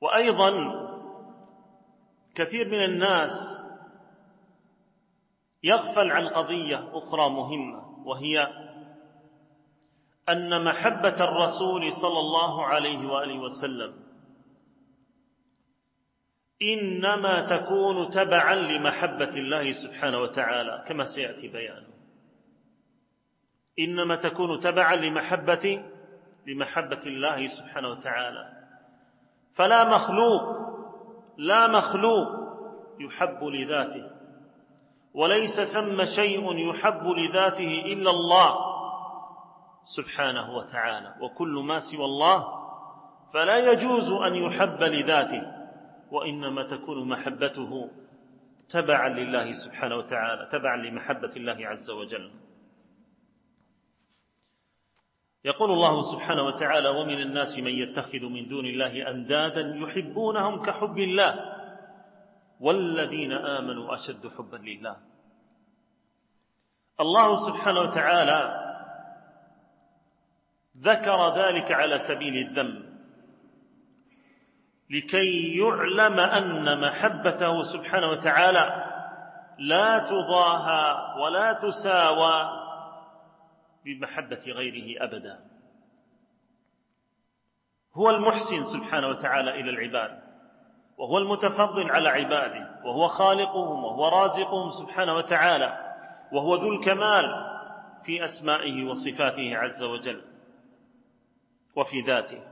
وأيضا كثير من الناس يغفل عن قضية أخرى مهمة، وهي أن محبة الرسول صلى الله عليه وآله وسلم إنما تكون تبعا لمحبة الله سبحانه وتعالى، كما سيأتي بيانه. إنما تكون تبعا لمحبة الله سبحانه وتعالى. فلا مخلوق يحب لذاته، وليس ثم شيء يحب لذاته إلا الله سبحانه وتعالى، وكل ما سوى الله فلا يجوز أن يحب لذاته، وإنما تكون محبته تبعا لله سبحانه وتعالى، تبعا لمحبة الله عز وجل. يقول الله سبحانه وتعالى: ومن الناس من يتخذ من دون الله أندادا يحبونهم كحب الله والذين آمنوا أشد حبا لله. الله سبحانه وتعالى ذكر ذلك على سبيل الذم لكي يعلم أن محبته سبحانه وتعالى لا تضاهى ولا تساوى بمحبة غيره أبدا. هو المحسن سبحانه وتعالى إلى العباد، وهو المتفضل على عباده، وهو خالقهم وهو رازقهم سبحانه وتعالى، وهو ذو الكمال في أسمائه وصفاته عز وجل وفي ذاته.